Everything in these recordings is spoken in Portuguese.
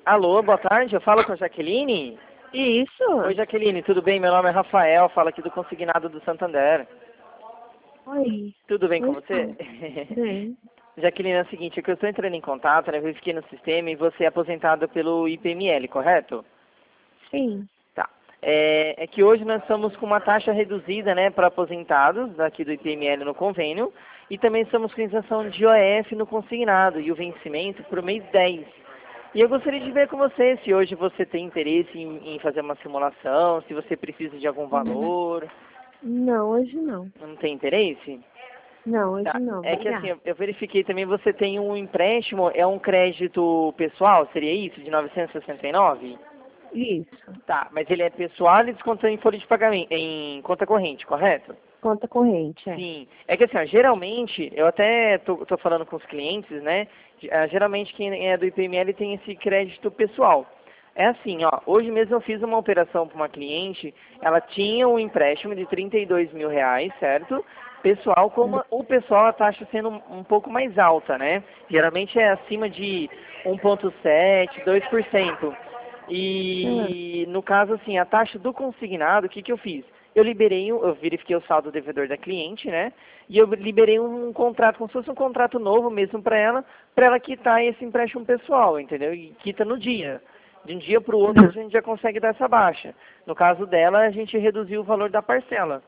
Alô, boa tarde, eu falo com a Jaqueline? Isso. Oi, Jaqueline, tudo bem? Meu nome é Rafael, falo aqui do Consignado do Santander. Oi. Tudo bem com Oi, você? Bem. Jaqueline, é o seguinte, é que eu estou entrando em contato, né, verifiquei no sistema e você é aposentada pelo IPML, correto? Sim. Tá. É que hoje nós estamos com uma taxa reduzida, né, para aposentados daqui do IPML no convênio e também estamos com isenção de IOF no consignado e o vencimento para o mês 10. E eu gostaria de ver com você se hoje você tem interesse em fazer uma simulação, se você precisa de algum valor. Não, hoje não. Não tem interesse? Não, hoje Tá. não. É que assim, Obrigada. eu verifiquei também, você tem um empréstimo, é um crédito pessoal, seria isso, de 969? Isso. Tá, mas ele é pessoal e desconta em folha de pagamento, em conta corrente, correto? Conta corrente, é. Sim. É que assim, ó, geralmente, eu até tô falando com os clientes, né? Geralmente quem é do IPML tem esse crédito pessoal. É assim, ó, hoje mesmo eu fiz uma operação para uma cliente, ela tinha um empréstimo de R$ 32.000, certo? Pessoal, como o pessoal a taxa sendo um pouco mais alta, né? Geralmente é acima de 1,7, 2%. Ah, E no caso, assim, a taxa do consignado, o que eu fiz? Eu verifiquei o saldo devedor da cliente, né? E eu liberei um contrato, como se fosse um contrato novo mesmo para ela quitar esse empréstimo pessoal, entendeu? E quita no dia. De um dia para o outro a gente já consegue dar essa baixa. No caso dela, a gente reduziu o valor da parcela.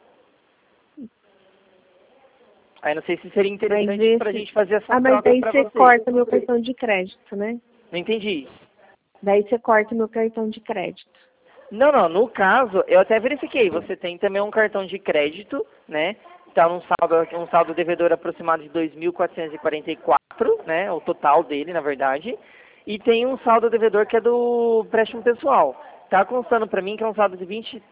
Aí não sei se seria mas interessante para a esse... gente fazer essa Ah, mas troca daí para você você. corta meu cartão de crédito, né? Não entendi. Daí você corta meu cartão de crédito. Não, não, no caso, eu até verifiquei, você tem também um cartão de crédito, né? Está um saldo devedor aproximado de 2.444, né? O total dele, na verdade. E tem um saldo devedor que é do empréstimo pessoal. Tá constando para mim que é um saldo de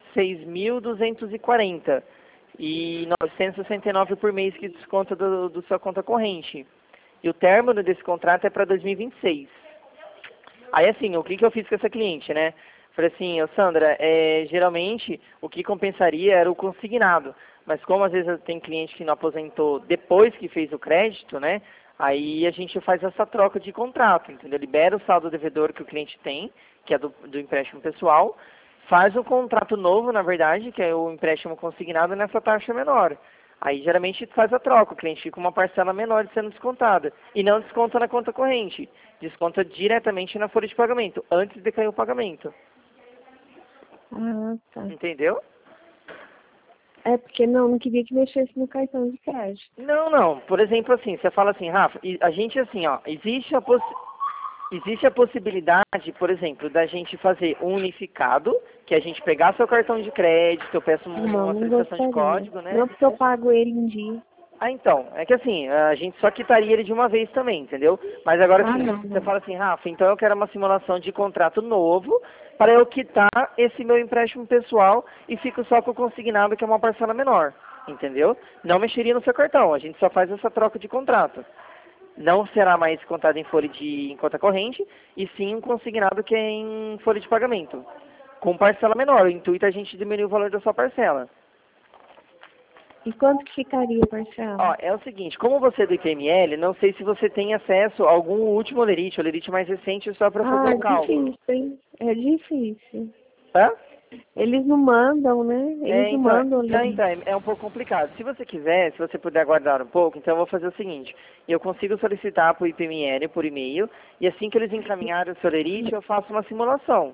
26.240 e 969 por mês que desconta do sua conta corrente. E o término desse contrato é para 2026. Aí assim, o que eu fiz com essa cliente, né? Falei assim, ô Sandra, geralmente o que compensaria era o consignado. Mas como às vezes tem cliente que não aposentou depois que fez o crédito, né? Aí a gente faz essa troca de contrato, entendeu? Libera o saldo devedor que o cliente tem, que é do empréstimo pessoal, faz o contrato novo, na verdade, que é o empréstimo consignado nessa taxa menor. Aí geralmente faz a troca, o cliente fica com uma parcela menor sendo descontada. E não desconta na conta corrente, desconta diretamente na folha de pagamento, antes de cair o pagamento. Ah, tá. Entendeu? É porque não queria que mexesse no cartão de crédito. Não, não. Por exemplo, assim, você fala assim, Rafa, a gente assim, ó, existe a possibilidade, por exemplo, da gente fazer um unificado, que a gente pegar seu cartão de crédito, eu peço Não, uma não solicitação de gostaria. código, né? Não porque eu pago ele em dia. Ah, então, é que assim, a gente só quitaria ele de uma vez também, entendeu? Mas agora Ah, assim, não, você não. fala assim, Rafa, então eu quero uma simulação de contrato novo para eu quitar esse meu empréstimo pessoal e fico só com o consignado, que é uma parcela menor, entendeu? Não mexeria no seu cartão, a gente só faz essa troca de contrato. Não será mais contado em conta corrente, e sim um consignado que é em folha de pagamento. Com parcela menor, o intuito é a gente diminuir o valor da sua parcela. E quanto que ficaria a parcela? Ó, é o seguinte, como você é do IPML, não sei se você tem acesso a algum último olerite mais recente, só para fazer Ah, o cálculo. difícil, hein? É difícil. Hã? Eles não mandam, né? Eles não mandam Então, limite. é um pouco complicado. Se você quiser, se você puder aguardar um pouco, então eu vou fazer o seguinte, eu consigo solicitar para o IPML por e-mail, e assim que eles encaminharem o seu olerite, eu faço uma simulação.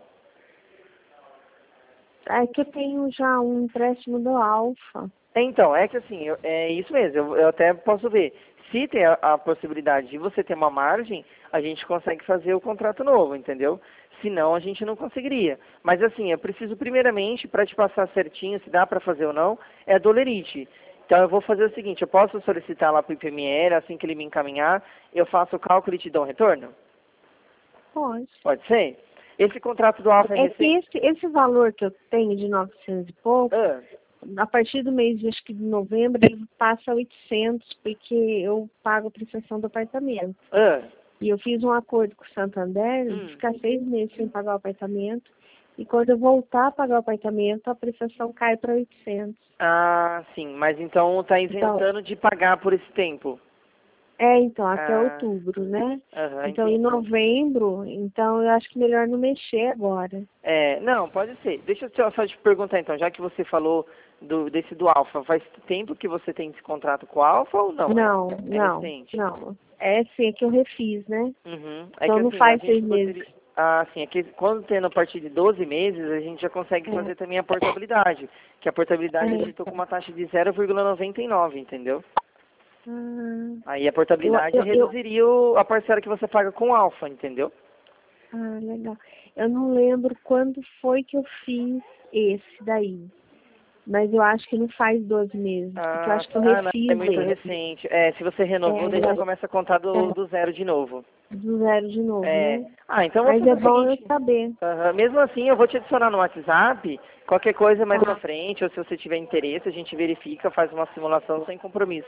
É que eu tenho já um empréstimo do Alfa. Então, é que assim, é isso mesmo, eu até posso ver. Se tem a possibilidade de você ter uma margem, a gente consegue fazer o contrato novo, entendeu? Senão, a gente não conseguiria. Mas assim, eu preciso primeiramente, para te passar certinho se dá para fazer ou não, é a dolerite. Então, eu vou fazer o seguinte, eu posso solicitar lá para o IPML, assim que ele me encaminhar, eu faço o cálculo e te dou um retorno? Pode. Pode ser? Esse contrato do Alfa é É que recente? esse valor que eu tenho de 900 e pouco, Ah, a partir do mês, acho que de novembro, ele passa a 800, porque eu pago a prestação do apartamento. ah, E eu fiz um acordo com o Santander de hum. ficar 6 meses sem pagar o apartamento. E quando eu voltar a pagar o apartamento, a prestação cai para 800. Ah, sim, mas então está Então, isentando de pagar por esse tempo. Então, até outubro, né? Então, em novembro, então eu acho que melhor não mexer agora. Não, pode ser. Deixa eu só te perguntar então, já que você falou desse do Alfa, faz tempo que você tem esse contrato com o Alfa ou não? Não, recente? não. Sim, é que eu refiz, né? Então não faz 6 meses. Sim, é que quando tendo a partir de 12 meses, a gente já consegue fazer também a portabilidade, que a portabilidade a gente com uma taxa de 0,99, entendeu? Aí a portabilidade reduziria a parcela que você paga com o Alfa, entendeu? Legal. Eu não lembro quando foi que eu fiz esse daí. Mas eu acho que não faz 12 meses, porque eu acho que eu refiz é muito recente. Se você renovou, daí já começa a contar do zero de novo. Do zero de novo, né? Então mas é bom eu saber. Mesmo assim, eu vou te adicionar no WhatsApp. Qualquer coisa mais pra frente, ou se você tiver interesse, a gente verifica, faz uma simulação sem compromisso.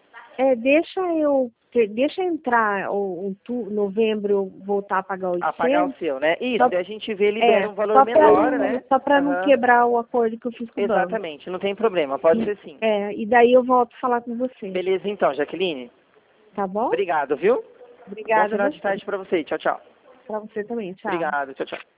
Deixa entrar novembro, eu voltar a pagar 800. A pagar o seu, né? Isso, daí a gente libera um valor menor, né? Só para não quebrar o acordo que eu fiz com o banco. Exatamente, não tem problema, pode ser sim. E daí eu volto a falar com você. Beleza então, Jaqueline. Tá bom? Obrigado, viu? Obrigada. Bom final de tarde pra você. Tchau, tchau. Pra você também, tchau. Obrigado, tchau, tchau.